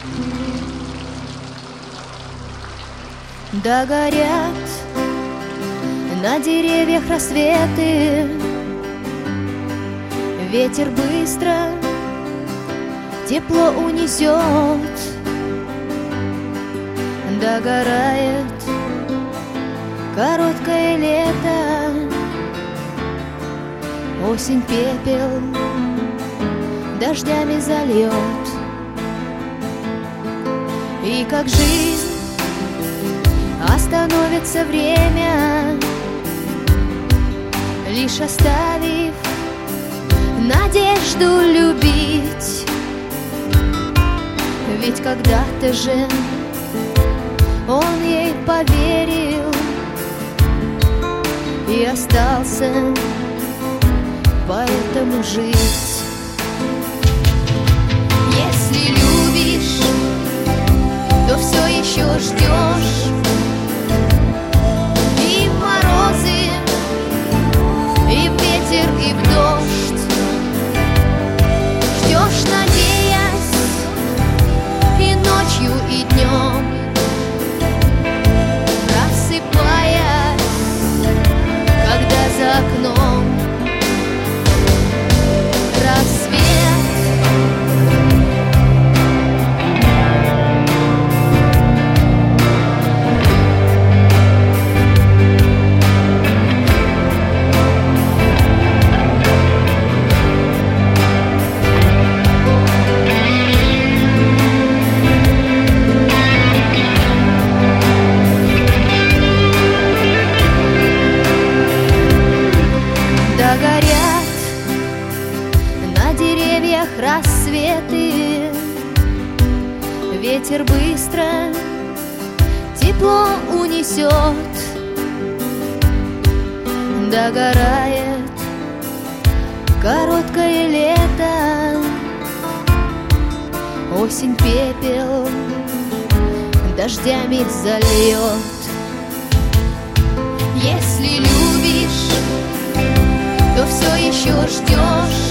Догорят на деревьях рассветы, ветер быстро тепло унесет. Догорает короткое лето, осень пепел дождями зальет. И как жизнь остановится время, лишь оставив надежду любить. Ведь когда-то же он ей поверил и остался поэтому жить. Если любишь, то все еще ждешь и в морозы, и в ветер, и в дождь. Ждешь, надеясь, и ночью, и днем, просыпаясь, когда за окном рассвет. Горят на деревьях рассветы, ветер быстро тепло унесет. Догорает короткое лето, осень пепел дождями зальет. Если любишь, то все еще ждешь